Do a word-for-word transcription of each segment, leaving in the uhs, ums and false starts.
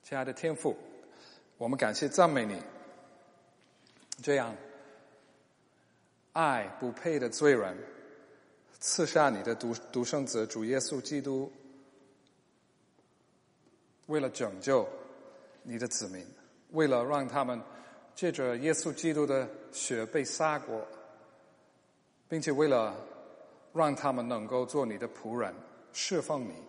亲爱的天父，我们感谢赞美你，这样爱不配的罪人赐下你的独独生子主耶稣基督，为了拯救你的子民，为了让他们借着耶稣基督的血被撒过，并且为了让他们能够做你的仆人，侍奉你。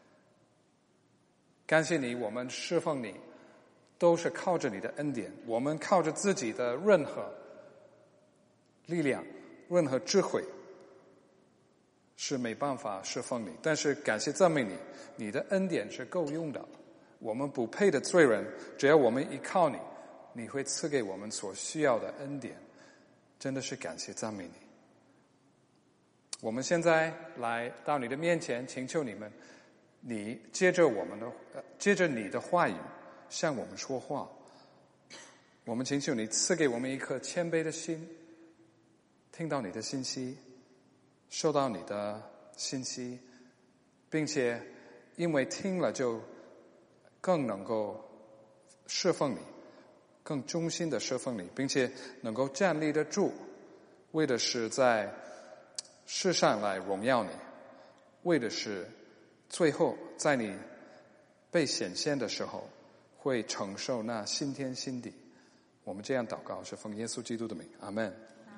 感谢你，我们侍奉你都是靠着你的恩典，我们靠着自己的任何力量、任何智慧是没办法侍奉你。但是感谢赞美你，你的恩典是够用的。我们不配的罪人，只要我们依靠你，你会赐给我们所需要的恩典。真的是感谢赞美你。我们现在来到你的面前，请求你们，你接着我们的，呃、接着你的话语向我们说话。我们请求你赐给我们一颗谦卑的心，听到你的信息，收到你的信息，并且因为听了就更能够侍奉你，更忠心的侍奉你，并且能够站立得住，为的是在世上来荣耀你，为的是最后在你被显现的时候会承受那新天新地。我们这样祷告是奉耶稣基督的名，阿们。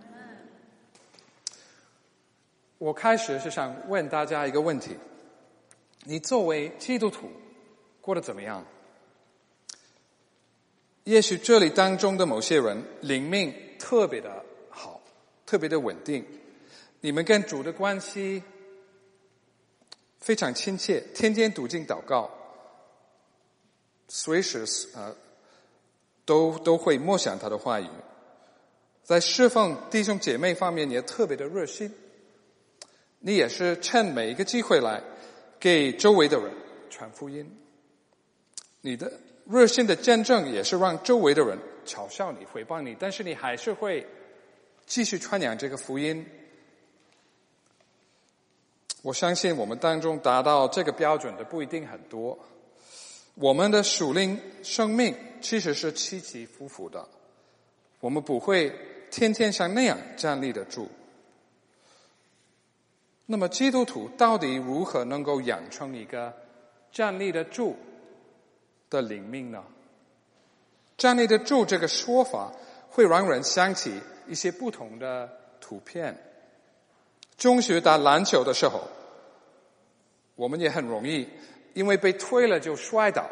我开始是想问大家一个问题，你作为基督徒过得怎么样？也许这里当中的某些人灵命特别的好，特别的稳定，你们跟主的关系非常亲切，天天读经祷告，随时呃都都会默想他的话语，在侍奉弟兄姐妹方面也特别的热心，你也是趁每一个机会来给周围的人传福音，你的热心的见证也是让周围的人嘲笑你、诽谤你，但是你还是会继续传扬这个福音。我相信我们当中达到这个标准的不一定很多，我们的属灵生命其实是起起伏伏的，我们不会天天像那样站立得住。那么基督徒到底如何能够养成一个站立得住的灵命呢？站立得住这个说法会让人想起一些不同的图片。中学打篮球的时候，我们也很容易因为被推了就摔倒，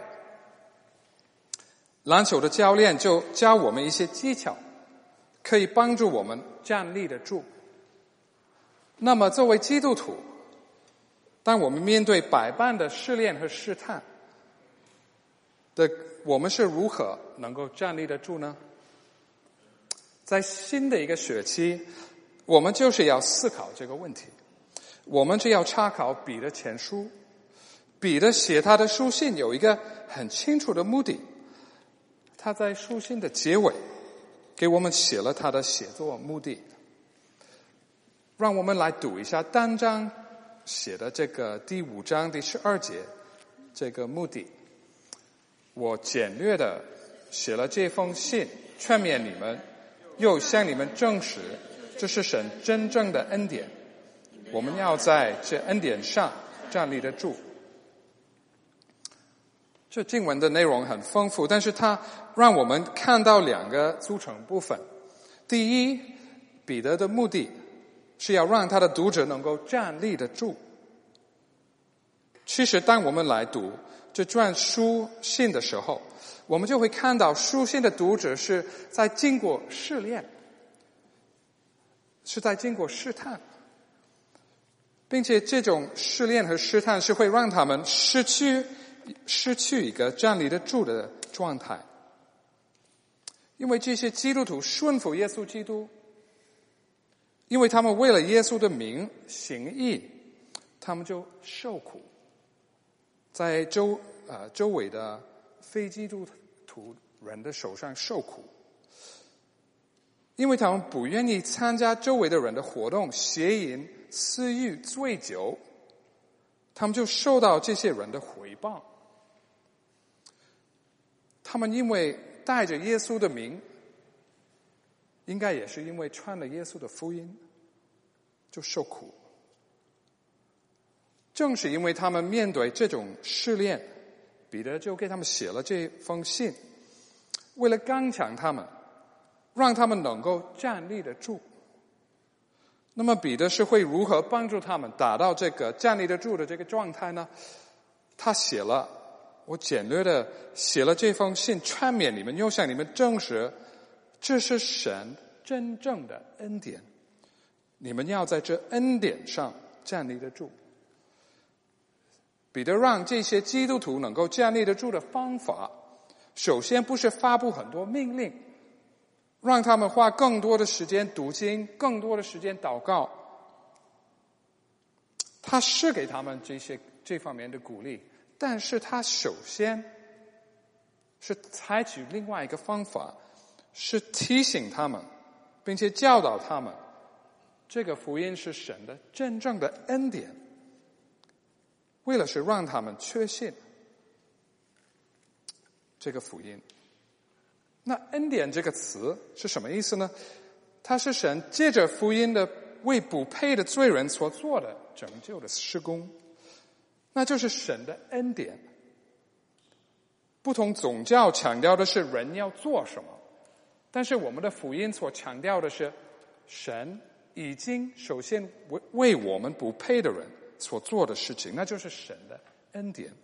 篮球的教练就教我们一些技巧，可以帮助我们站立得住。那么作为基督徒，当我们面对百般的试炼和试探的，我们是如何能够站立得住呢？在新的一个学期，我们就是要思考这个问题。我们就要查考彼得前书，彼得写他的书信有一个很清楚的目的，他在书信的结尾给我们写了他的写作目的。让我们来读一下单章写的这个第五章第十二节这个目的。我简略的写了这封信，劝勉你们，又向你们证实这是神真正的恩典，我们要在这恩典上站立得住。这经文的内容很丰富，但是它让我们看到两个组成部分。第一，彼得的目的是要让他的读者能够站立得住。其实当我们来读这卷书信的时候，我们就会看到书信的读者是在经过试炼，是在经过试探，并且这种试炼和试探是会让他们失去失去一个站立得住的状态。因为这些基督徒顺服耶稣基督，因为他们为了耶稣的名行义，他们就受苦，在周呃周围的非基督徒人的手上受苦，因为他们不愿意参加周围的人的活动，邪淫、私欲、醉酒，他们就受到这些人的回报。 他们因为带着耶稣的名，应该也是因为传了耶稣的福音，就受苦。正是因为他们面对这种试炼，彼得就给他们写了这封信，为了刚强他们，让他们能够站立得住。那么彼得是会如何帮助他们达到这个站立得住的这个状态呢？他写了，我简略的写了这封信，劝勉你们，又向你们证实，这是神真正的恩典，你们要在这恩典上站立得住。彼得让这些基督徒能够站立得住的方法，首先不是发布很多命令，让他们花更多的时间读经，更多的时间祷告。他是给他们这些这方面的鼓励，但是他首先是采取另外一个方法，是提醒他们，并且教导他们，这个福音是神的真正的恩典，为了是让他们确信这个福音。那恩典这个词是什么意思呢？它是神借着福音的为不配的罪人所做的拯救的施工，那就是神的恩典。不同宗教强调的是人要做什么，但是我们的福音所强调的是神已经首先为为我们不配的人所做的事情，那就是神的恩典。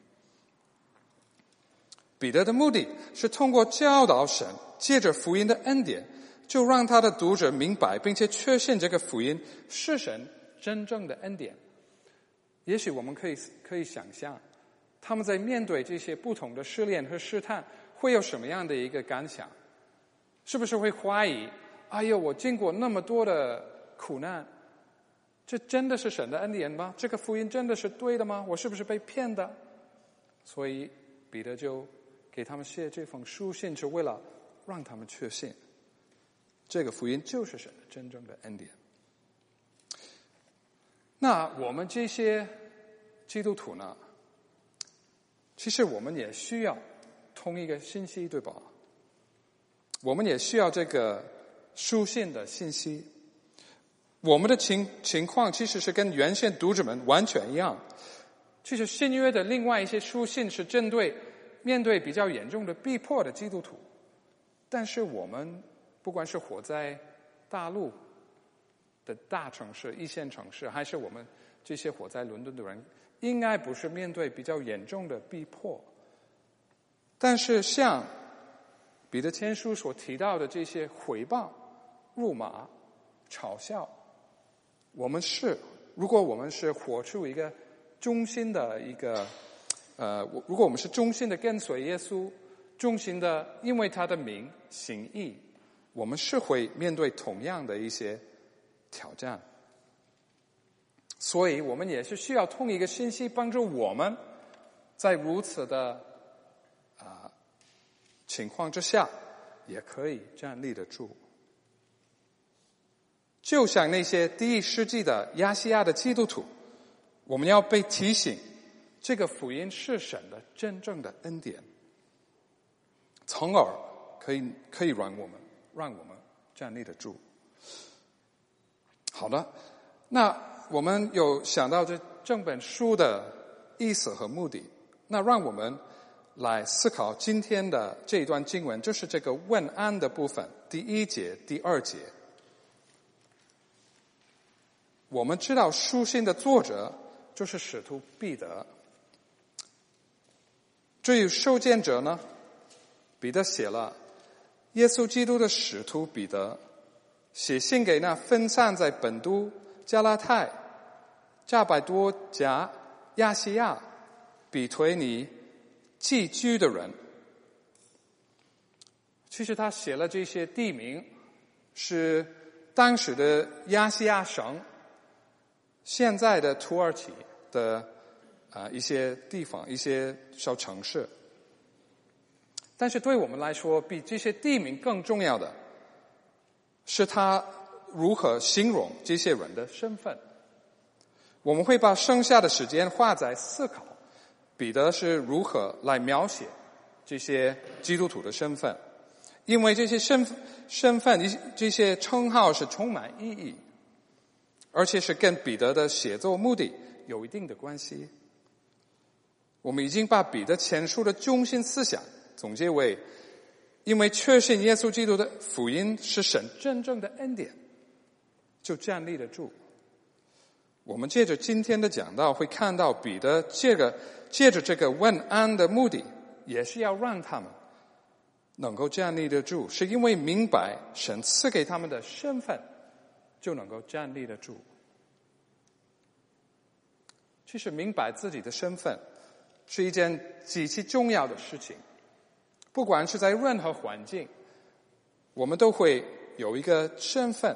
彼得的目的是通过教导神，借着福音的恩典，就让他的读者明白并且确信这个福音是神真正的恩典。也许我们可以可以想象，他们在面对这些不同的试炼和试探，会有什么样的一个感想？是不是会怀疑，哎呦，我经过那么多的苦难，这真的是神的恩典吗？这个福音真的是对的吗？我是不是被骗的？所以彼得就给他们写这封书信，是为了让他们确信这个福音就是神的真正的恩典。那我们这些基督徒呢，其实我们也需要同一个信息，对吧？我们也需要这个书信的信息。我们的情情况其实是跟原先读者们完全一样。其实新约的另外一些书信是针对面对比较严重的逼迫的基督徒，但是我们不管是活在大陆的大城市、一线城市，还是我们这些活在伦敦的人，应该不是面对比较严重的逼迫。但是像彼得前书所提到的这些毁谤、辱骂、嘲笑，我们是如果我们是活出一个忠心的一个呃，如果我们是忠心的跟随耶稣，忠心的因为他的名行义，我们是会面对同样的一些挑战。所以我们也是需要同一个信息帮助我们在如此的啊、呃、情况之下也可以站立得住。就像那些第一世纪的亚细亚的基督徒，我们要被提醒这个福音是神的真正的恩典，从而可以可以让我们让我们站立得住。好的，那我们有想到这整本书的意思和目的，那让我们来思考今天的这一段经文，就是这个问安的部分，第一节、第二节。我们知道书信的作者就是使徒彼得，至于受见者呢，彼得写了耶稣基督的使徒彼得，写信给那分散在本都、加拉太、加百多家、亚细亚、比推尼寄居的人。其实他写了这些地名，是当时的亚细亚省，现在的土耳其的啊、呃、一些地方、一些小城市。但是对我们来说，比这些地名更重要的是他如何形容这些人的身份。我们会把剩下的时间花在思考彼得是如何来描写这些基督徒的身份，因为这些身份、身份、这些称号是充满意义，而且是跟彼得的写作目的有一定的关系。我们已经把彼得前书的中心思想总结为：因为确信耶稣基督的福音是神真正的恩典，就站立得住。我们借着今天的讲道会看到，彼得借着借着这个问安的目的，也是要让他们能够站立得住，是因为明白神赐给他们的身份，就能够站立得住。其实明白自己的身份是一件极其重要的事情，不管是在任何环境，我们都会有一个身份，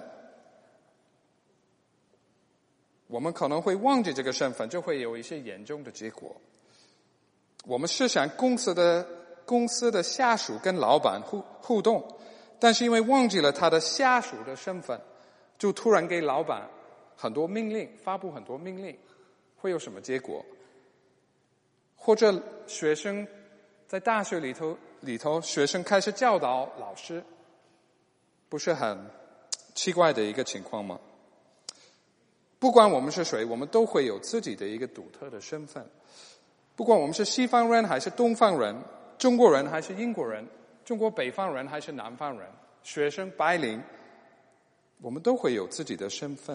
我们可能会忘记这个身份，就会有一些严重的结果。我们试想公司的公司的下属跟老板互互动，但是因为忘记了他的下属的身份，就突然给老板很多命令，发布很多命令，会有什么结果？或者学生在大学里头里头，学生开始教导老师，不是很奇怪的一个情况吗？不管我们是谁，我们都会有自己的一个独特的身份。不管我们是西方人还是东方人，中国人还是英国人，中国北方人还是南方人，学生白领，我们都会有自己的身份。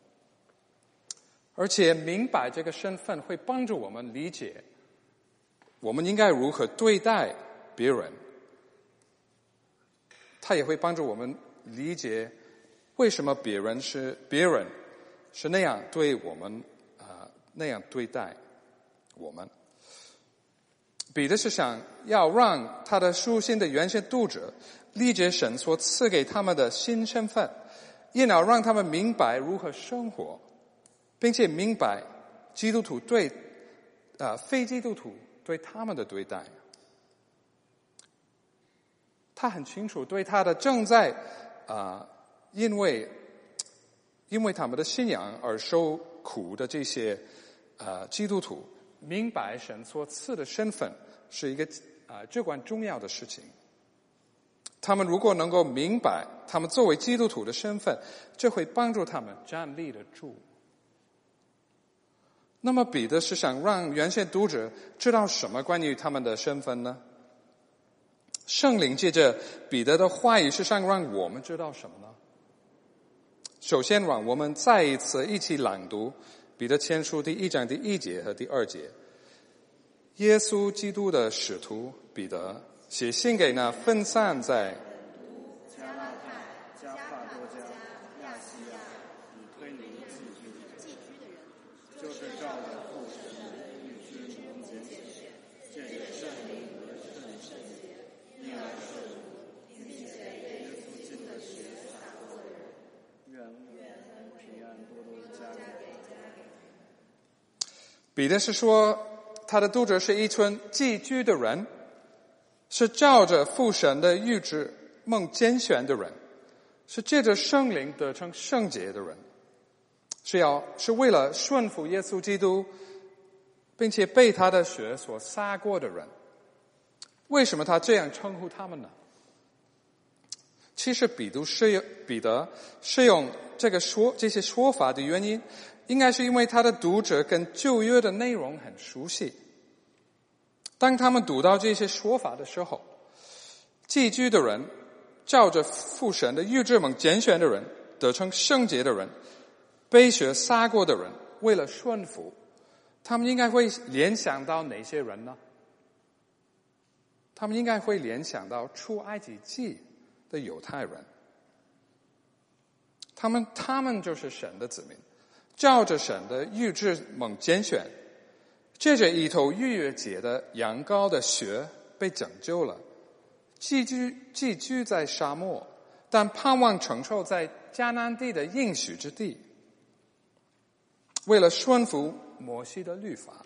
而且明白这个身份会帮助我们理解我们应该如何对待别人，它也会帮助我们理解为什么别人是别人是那样对我们啊、呃、那样对待我们。彼得是想要让他的书信的原先读者理解神所赐给他们的新身份，也要让他们明白如何生活，并且明白基督徒对呃非基督徒对他们的对待。他很清楚，对他的正在啊、呃、因为因为他们的信仰而受苦的这些呃基督徒，明白神所赐的身份是一个啊、呃至关重要的事情。他们如果能够明白他们作为基督徒的身份，这会帮助他们站立得住。那么彼得是想让原先读者知道什么关于他们的身份呢？圣灵借着彼得的话语是想让我们知道什么呢？首先让我们再一次一起朗读彼得前书第一章第一节和第二节。耶稣基督的使徒彼得写信给那分散在加拉太、加帕多家、亚细亚、以推尼寄居的人，就是照着父神的预知蒙拣选，借着圣灵和圣圣洁，因而顺服，并且耶稣基督的血洒过的人，愿恩平安多多加给加给。 彼得是说，他的读者是一群寄居的人，是照着父神的预知蒙拣选的人，是借着圣灵得成圣洁的人，是要是为了顺服耶稣基督，并且被他的血所洒过的人。为什么他这样称呼他们呢？其实彼得是用彼得是用这个说这些说法的原因，应该是因为他的读者跟旧约的内容很熟悉。当他们读到这些说法的时候，寄居的人，照着父神的预知蒙拣选的人，得成圣洁的人，被血洒过的人，为了顺服，他们应该会联想到哪些人呢？他们应该会联想到出埃及记的犹太人，他们他们就是神的子民，照着神的预知蒙拣选，借着一头逾越节的羊羔的血被拯救了，寄居寄居在沙漠，但盼望承受在迦南地的应许之地，为了顺服摩西的律法。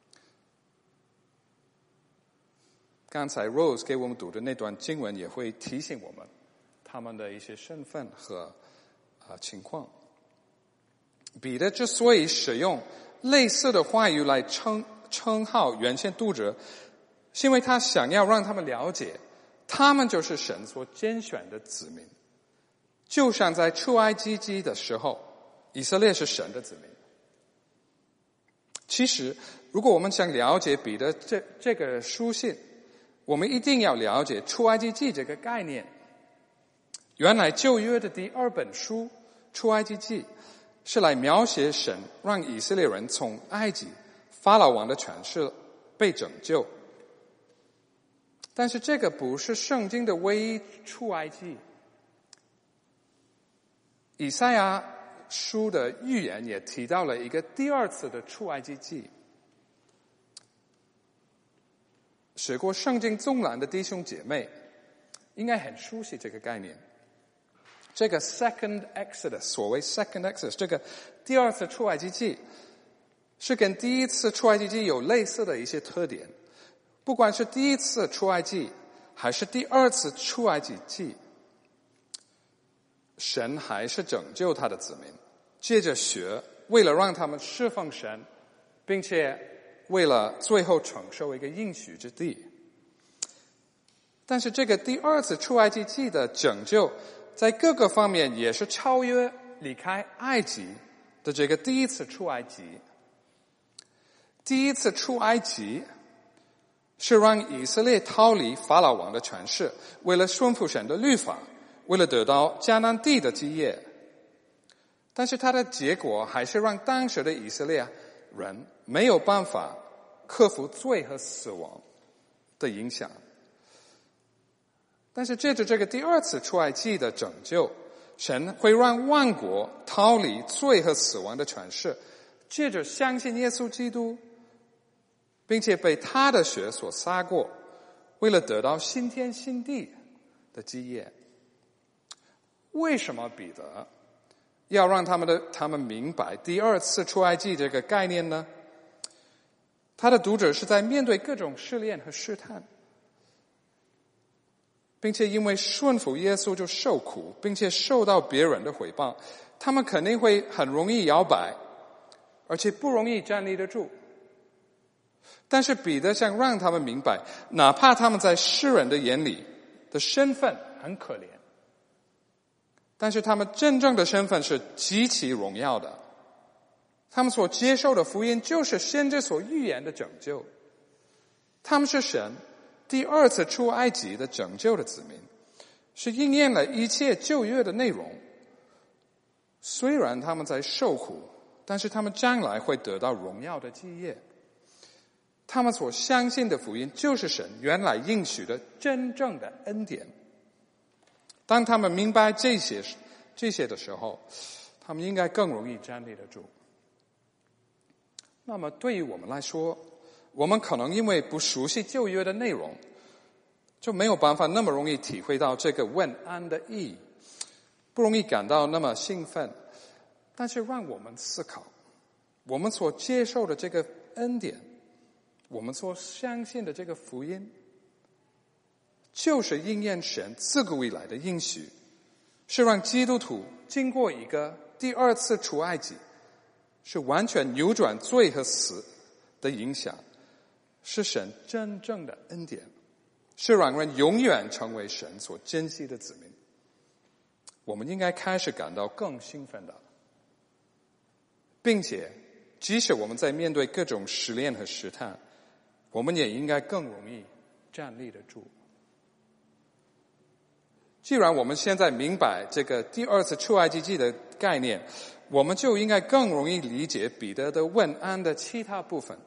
刚才 Rose 给我们读的那段经文也会提醒我们他们的一些身份和、呃、情况。彼得之所以使用类似的话语来称称号原先读者， 是因为他想要让他们了解，他们就是神所拣选的子民。就像在出埃及记的时候，以色列是神的子民。其实，如果我们想了解彼得这这个书信，我们一定要了解出埃及记这个概念。原来旧约的第二本书出埃及记是来描写神让以色列人从埃及法老王的权势被拯救。但是这个不是圣经的唯一出埃及。以赛亚书的预言也提到了一个第二次的出埃及记。学过圣经纵览的弟兄姐妹应该很熟悉这个概念。这个 second Exodus， 所谓 second Exodus， 这个第二次出埃及记是跟第一次出埃及记有类似的一些特点。不管是第一次出埃及还是第二次出埃及记，神还是拯救他的子民，借着血，为了让他们侍奉神，并且为了最后承受一个应许之地。但是这个第二次出埃及记的拯救，在各个方面也是超越离开埃及的这个第一次出埃及。第一次出埃及是让以色列逃离法老王的权势，为了顺服神的律法，为了得到迦南地的基业。但是它的结果还是让当时的以色列人没有办法克服罪和死亡的影响。但是借着这个第二次出埃及的拯救，神会让万国逃离罪和死亡的权势，借着相信耶稣基督，并且被他的血所撒过，为了得到新天新地的基业。为什么彼得要让他们的他们明白第二次出埃及这个概念呢？他的读者是在面对各种试炼和试探，并且因为顺服耶稣就受苦，并且受到别人的毁谤，他们肯定会很容易摇摆，而且不容易站立得住。但是彼得想让他们明白，哪怕他们在世人的眼里的身份很可怜，但是他们真正的身份是极其荣耀的。他们所接受的福音就是先知所预言的拯救。他们是神第二次出埃及的拯救的子民，是应验了一切旧约的内容。虽然他们在受苦，但是他们将来会得到荣耀的基业。他们所相信的福音就是神原来应许的真正的恩典。当他们明白这些这些的时候，他们应该更容易站立得住。那么对于我们来说，我们可能因为不熟悉旧约的内容，就没有办法那么容易体会到这个问安的意义，不容易感到那么兴奋。但是让我们思考，我们所接受的这个恩典，我们所相信的这个福音，就是应验神自古以来的应许，是让基督徒经过一个第二次出埃及，是完全扭转罪和死的影响，是神真正的恩典，是让人永远成为神所珍惜的子民。我们应该开始感到更兴奋的，并且即使我们在面对各种试炼和试探，我们也应该更容易站立得住。既然我们现在明白这个第二次出埃及记的概念，我们就应该更容易理解彼得的问安的其他部分。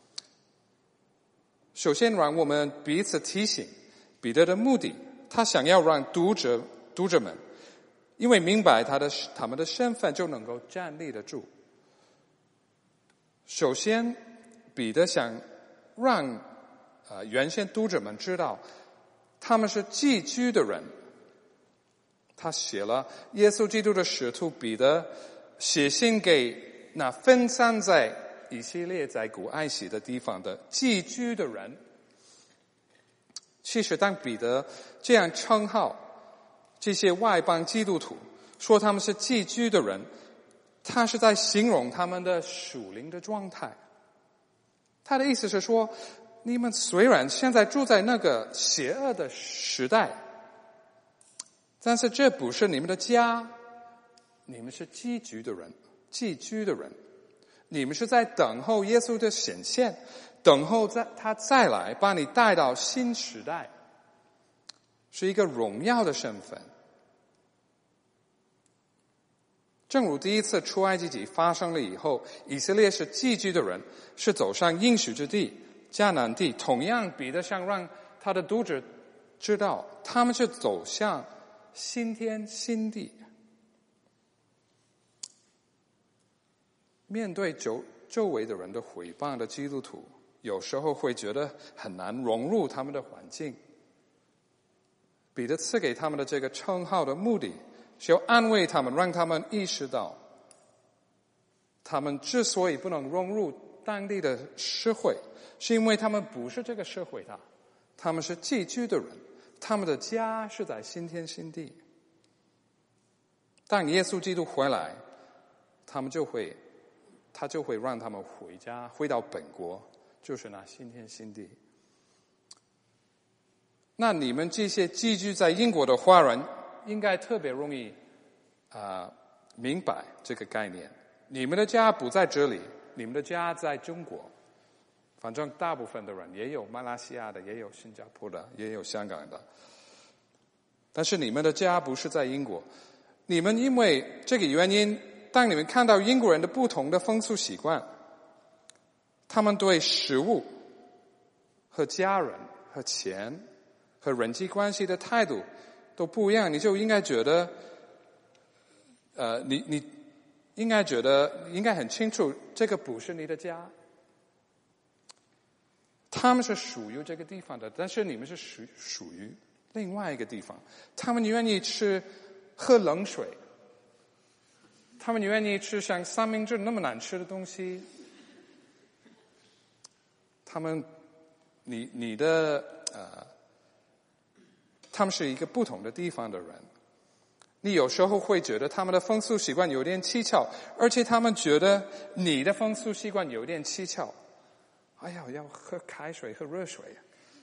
首先让我们彼此提醒彼得的目的，他想要让读者读者们因为明白他的他们的身份就能够站立得住。首先彼得想让呃原先读者们知道他们是寄居的人。他写了耶稣基督的使徒彼得写信给那分散在以色列在古埃及的地方的寄居的人。其实当彼得这样称号这些外邦基督徒，说他们是寄居的人，他是在形容他们的属灵的状态。他的意思是说， 你们虽然现在住在那个邪恶的时代，但是这不是你们的家，你们是寄居的人，寄居的人，你们是在等候耶稣的显现，等候在他再来把你带到新时代，是一个荣耀的身份。正如第一次出埃及记发生了以后，以色列是寄居的人，是走上应许之地迦南地，同样彼得想让他的读者知道，他们是走向新天新地。面对周周围的人的毁谤的基督徒，有时候会觉得很难融入他们的环境。彼得赐给他们的这个称号的目的，是要安慰他们，让他们意识到，他们之所以不能融入当地的社会，是因为他们不是这个社会的，他们是寄居的人，他们的家是在新天新地。当耶稣基督回来，他们就会他就会让他们回家，回到本国，就是那新天新地。那你们这些寄居在英国的华人应该特别容易啊、呃、明白这个概念。你们的家不在这里，你们的家在中国。反正大部分的人也有马来西亚的，也有新加坡的，也有香港的。但是你们的家不是在英国。你们因为这个原因，当你们看到英国人的不同的风俗习惯，他们对食物和家人和钱和人际关系的态度都不一样，你就应该觉得呃，你你应该觉得应该很清楚，这个不是你的家。他们是属于这个地方的，但是你们是属属于另外一个地方。他们愿意吃喝冷水，他们愿意吃像三明治那么难吃的东西。他们，你你的呃，他们是一个不同的地方的人。你有时候会觉得他们的风俗习惯有点蹊跷，而且他们觉得你的风俗习惯有点蹊跷。哎呀，要喝开水，喝热水。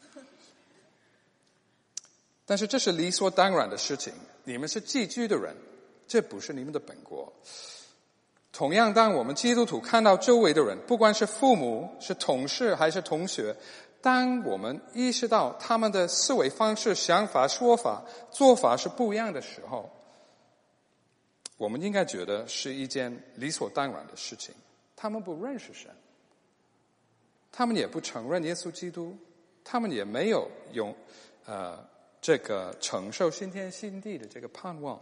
但是这是理所当然的事情，你们是寄居的人，这不是你们的本国。同样，当我们基督徒看到周围的人，不管是父母、是同事还是同学，当我们意识到他们的思维方式、想法、说法、做法是不一样的时候，我们应该觉得是一件理所当然的事情。他们不认识神，他们也不承认耶稣基督，他们也没有用呃这个承受新天新地的这个盼望。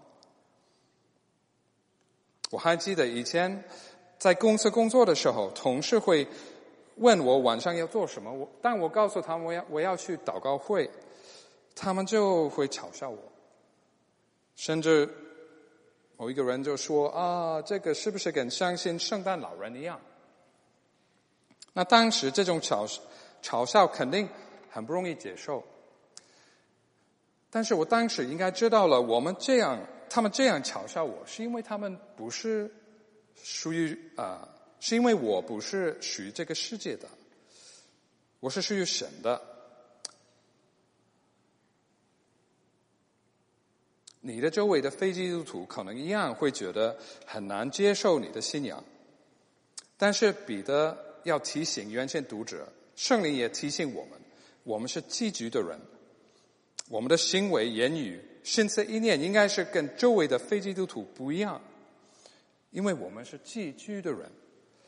我还记得以前在公司工作的时候，同事会问我晚上要做什么，我当我告诉他们我要我要去祷告会，他们就会嘲笑我，甚至某一个人就说啊，这个是不是跟相信圣诞老人一样？那当时这种嘲嘲笑肯定很不容易接受，但是我当时应该知道了，我们这样他们这样嘲笑我，是因为他们不是属于啊、呃，是因为我不是属于这个世界的，我是属于神的。你的周围的非基督徒可能一样会觉得很难接受你的信仰，但是彼得要提醒原先读者，圣灵也提醒我们，我们是寄居的人，我们的行为言语心思意念应该是跟周围的非基督徒不一样，因为我们是寄居的人。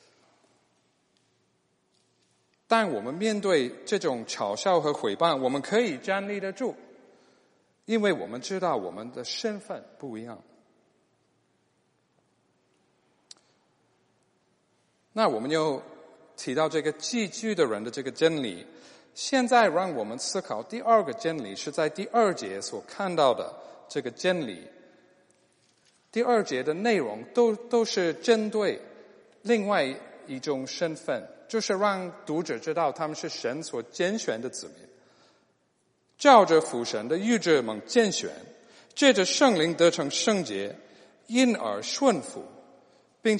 但我们面对这种嘲笑和毁谤，我们可以站立得住，因为我们知道我们的身份不一样。那我们又提到这个寄居的人的这个真理，现在让我们思考第二个真理，是在第二节所看到的这个真理。第二节的内容都都是针对另外一种身份，就是让读者知道他们是神所拣选的子民，照着父神的预志蒙拣选，借着圣灵得成圣洁，因而顺服，并且被耶稣基督的血所撒过的人。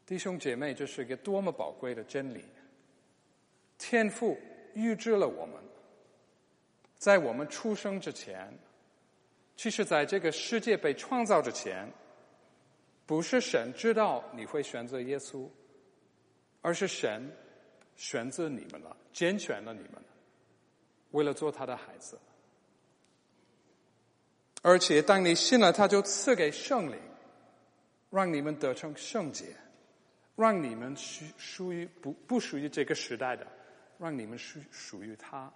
弟兄姐妹，这是一个多么宝贵的真理！天父预知了我们，在我们出生之前，其实在这个世界被创造之前，不是神知道你会选择耶稣，而是神选择你们了，拣选了你们，为了做他的孩子。而且当你信了，他就赐给圣灵，让你们得成圣洁，让你们属属于不不属于这个时代的，让你们属属于他。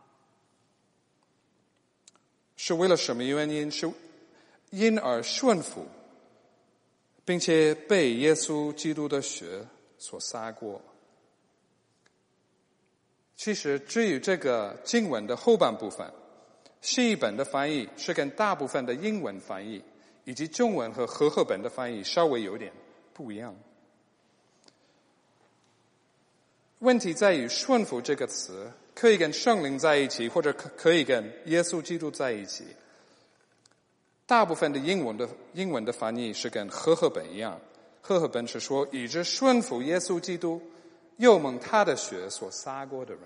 是为了什么原因？是因而顺服，并且被耶稣基督的血所洒过。其实至于这个经文的后半部分，新译本的翻译是跟大部分的英文翻译以及中文和和合本的翻译稍微有点不一样。问题在于顺服这个词可以跟圣灵在一起，或者可以跟耶稣基督在一起。大部分的英文的英文的翻译是跟和合本一样，和合本是说以致顺服耶稣基督，又蒙他的血所洒过的人。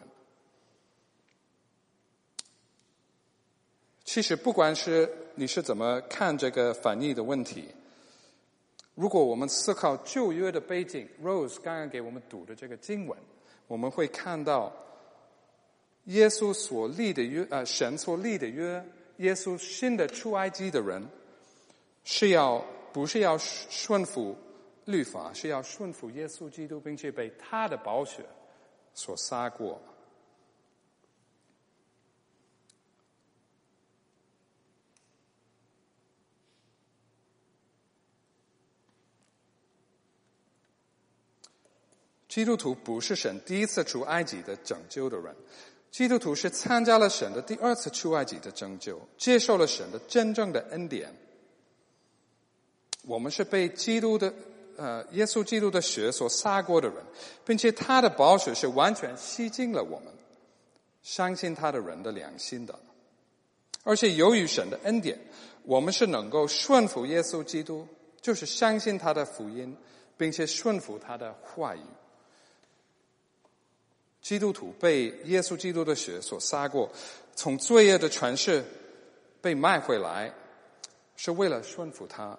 其实不管是你是怎么看这个翻译的问题，如果我们思考旧约的背景 ，Rose 刚刚给我们读的这个经文，我们会看到耶稣所立的约，呃，神所立的约，耶稣新的出埃及的人，是要不是要顺服律法，是要顺服耶稣基督，并且被他的宝血所洒过。基督徒不是神第一次出埃及的拯救的人，基督徒是参加了神的第二次出埃及的拯救，接受了神的真正的恩典。我们是被基督的呃耶稣基督的血所洒过的人，并且他的宝血是完全洗净了我们相信他的人的良心的。而且由于神的恩典，我们是能够顺服耶稣基督，就是相信他的福音，并且顺服他的话语。基督徒被耶稣基督的血所洒过，从罪恶的权势被卖回来，是为了顺服他。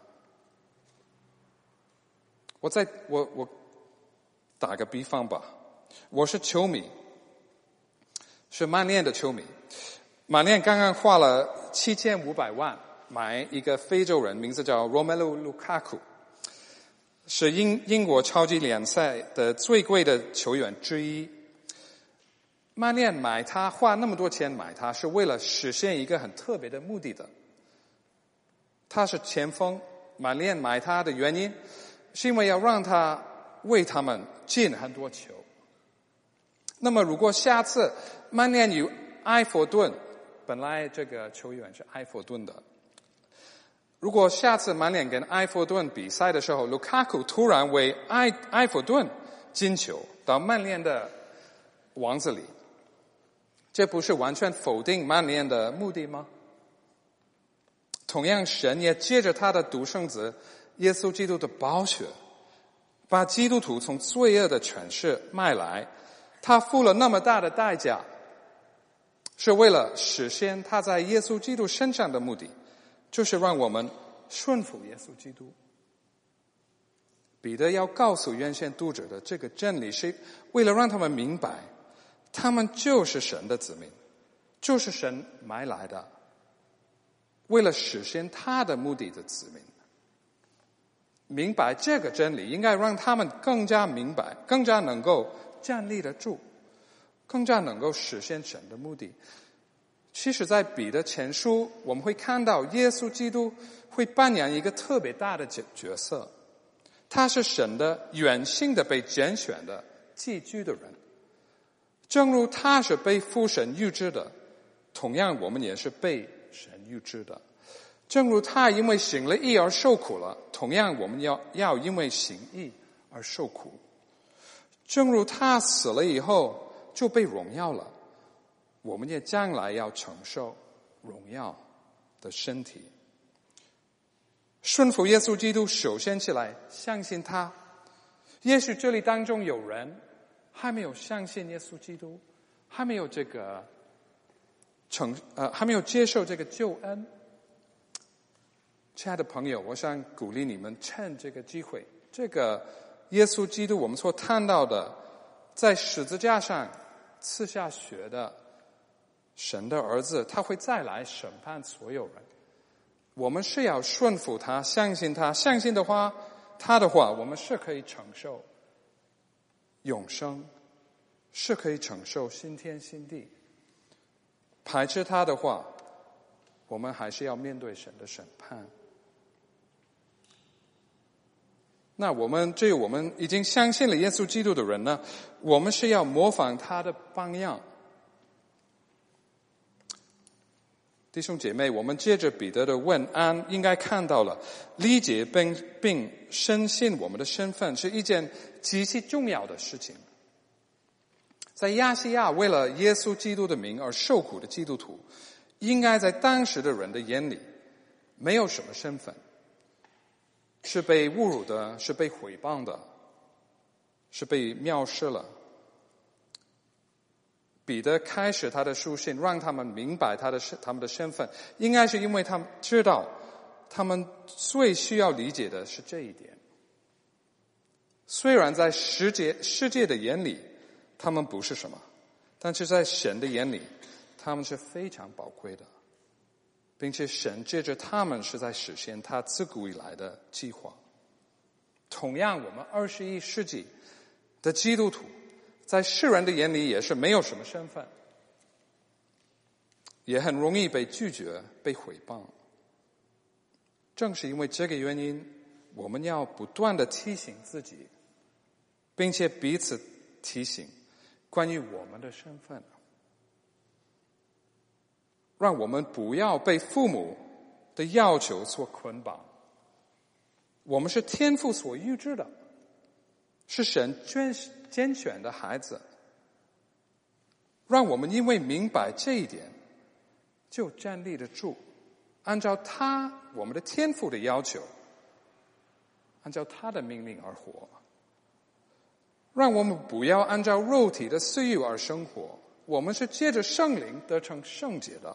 我再我我打个比方吧，我是球迷，是曼联的球迷。曼联刚刚花了七千五百万买一个非洲人，名字叫 Romelu Lukaku， 是英英国超级联赛的最贵的球员之一。曼联买他，花那么多钱买他，是为了实现一个很特别的目的的。他是前锋，曼联买他的原因是因为要让他为他们进很多球。那么如果下次曼联有埃弗顿，本来这个球员是埃弗顿的，如果下次曼联跟埃弗顿比赛的时候，卢卡库突然为埃埃弗顿进球到曼联的网子里，这不是完全否定曼联的目的吗？同样，神也借着他的独生子耶稣基督的宝血，把基督徒从罪恶的权势卖来，他付了那么大的代价，是为了实现他在耶稣基督身上的目的，就是让我们顺服耶稣基督。彼得要告诉原先读者的这个真理，是为了让他们明白，他们就是神的子民，就是神买来的，为了实现他的目的的子民。明白这个真理，应该让他们更加明白，更加能够站立得住，更加能够实现神的目的。其实在彼得前书，我们会看到耶稣基督会扮演一个特别大的角色，他是神的远性的被拣选的寄居的人。正如他是被父神预知的，同样我们也是被神预知的。正如他因为行了义而受苦了，同样我们要要因为行义而受苦。正如他死了以后就被荣耀了，我们也将来要承受荣耀的身体。顺服耶稣基督，首先起来相信他， 也许这里当中有人还没有相信耶稣基督，还没有这个成呃还没有接受这个救恩。亲爱的朋友，我想鼓励你们趁这个机会，这个耶稣基督我们所看到的在十字架上刺下血的神的儿子，他会再来审判所有人。我们是要顺服他，相信他，相信的话他的话，我们是可以承受永生，是可以承受新天新地。排斥他的话，我们还是要面对神的审判。那我们这我们已经相信了耶稣基督的人呢，我们是要模仿他的榜样。弟兄姐妹，我们借着彼得的问安，应该看到了理解并并深信我们的身份是一件极其重要的事情。在亚细亚为了耶稣基督的名而受苦的基督徒，应该在当时的人的眼里没有什么身份，是被侮辱的，是被毁谤的，是被藐视了。彼得开始他的书信，让他们明白他的他们的身份，应该是因为他们知道他们最需要理解的是这一点。虽然在世界世界的眼里他们不是什么，但是在神的眼里他们是非常宝贵的，并且神借着他们是在实现他自古以来的计划。同样，我们二十一世纪的基督徒在世人的眼里也是没有什么身份，也很容易被拒绝，被毁谤。正是因为这个原因，我们要不断地提醒自己，并且彼此提醒关于我们的身份，让我们不要被父母的要求所捆绑。我们是天父所预知的，是神拣选的孩子，让我们因为明白这一点，就站立得住，按照他我们的天父的要求，按照他的命令而活。让我们不要按照肉体的私欲而生活，我们是借着圣灵得成圣洁的。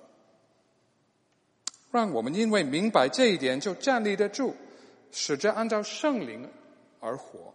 让我们因为明白这一点，就站立得住，使着按照圣灵而活。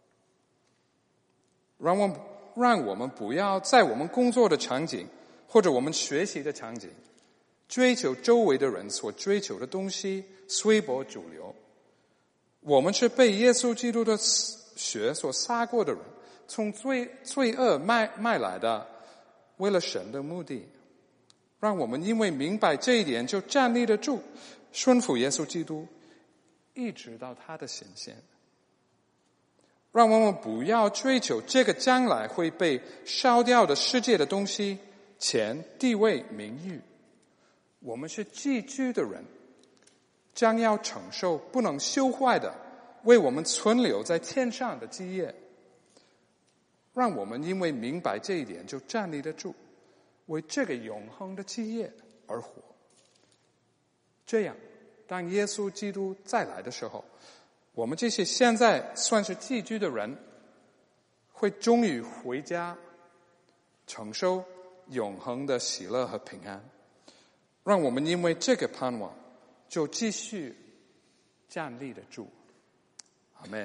让我们让我们不要在我们工作的场景或者我们学习的场景追求周围的人所追求的东西，随波逐流。我们是被耶稣基督的血所撒过的人，从罪罪恶卖卖来的，为了神的目的。让我们因为明白这一点，就站立得住，顺服耶稣基督，一直到他的显现。让我们不要追求这个将来会被烧掉的世界的东西，钱、地位、名誉。我们是寄居的人，将要承受不能修坏的，为我们存留在天上的基业。让我们因为明白这一点，就站立得住，为这个永恒的基业而活。这样，当耶稣基督再来的时候，我们这些现在算是寄居的人，会终于回家，承受永恒的喜乐和平安。让我们因为这个盼望，就继续站立得住。阿们。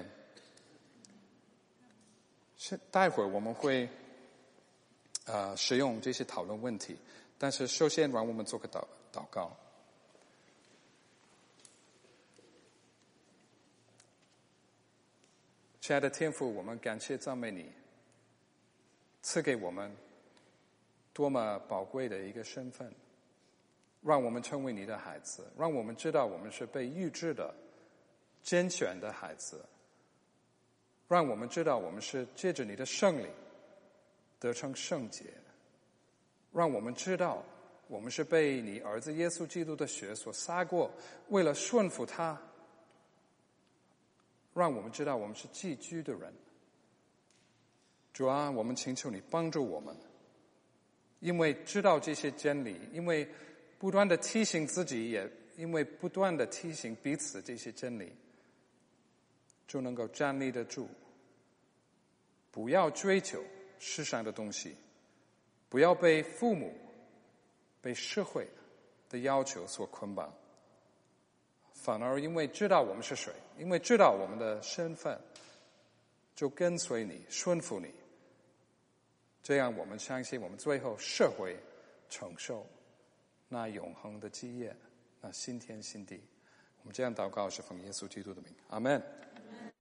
待会儿我们会呃使用这些讨论问题，但是首先让我们做个祷祷告。亲爱的天父，我们感谢赞美你，赐给我们多么宝贵的一个身份，让我们成为你的孩子，让我们知道我们是被预知的、拣选的孩子，让我们知道我们是借着你的圣灵得成圣洁，让我们知道我们是被你儿子耶稣基督的血所撒过，为了顺服他，让我们知道我们是寄居的人。主啊，我们请求你帮助我们，因为知道这些真理，因为不断的提醒自己，也因为不断的提醒彼此这些真理，就能够站立得住， 不要追求世上的东西，不要被父母、被社会的要求所捆绑，反而因为知道我们是谁，因为知道我们的身份，就跟随你，顺服你。这样我们相信我们最后是会承受那永恒的基业，那新天新地。我们这样祷告是奉耶稣基督的名，阿们。